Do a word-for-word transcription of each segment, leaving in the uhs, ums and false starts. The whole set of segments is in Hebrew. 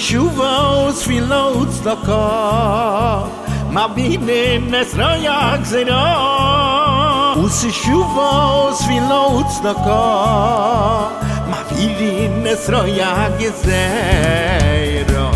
ושובו וספילו וצדקה מבינים נסריה גזירה ושובו וספילו וצדקה מבינים נסריה גזירה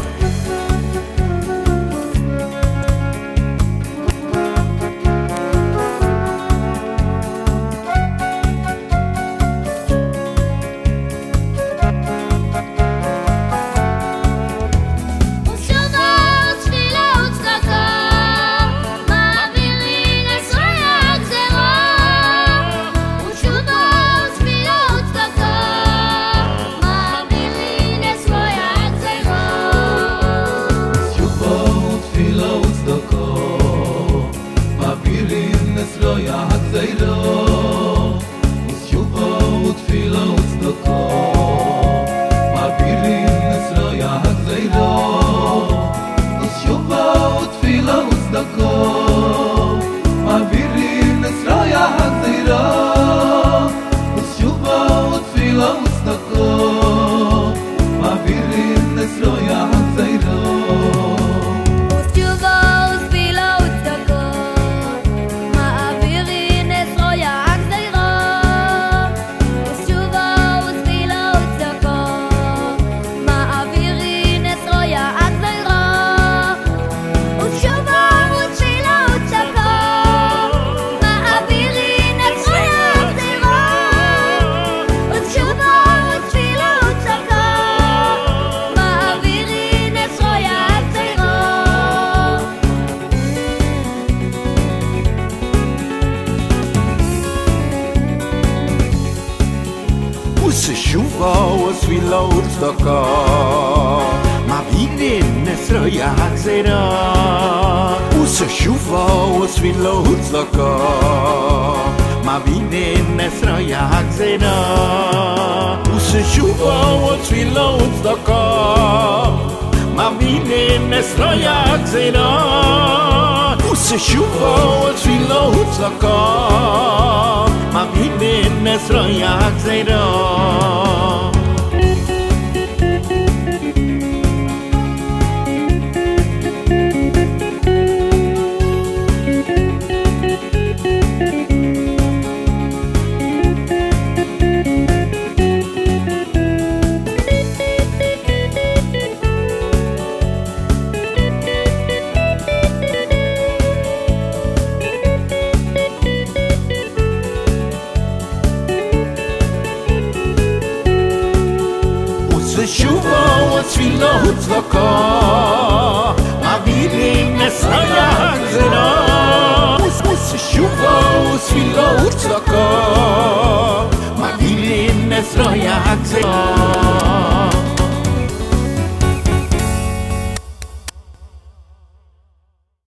ושובו וספילו וצדקה מבינים נסריה גזירה ושובו וספילו וצדקה מבינים נסריה גזירה ושובו וספילו וצדקה מבינים נסריה גזירה ושובו וספילו וצדקה מבינים נסריה גזירה ושובו וספילו וצדקה מבינים נסריה גזירה ושובו וספילו וצדקה מבינים נסריה גזירה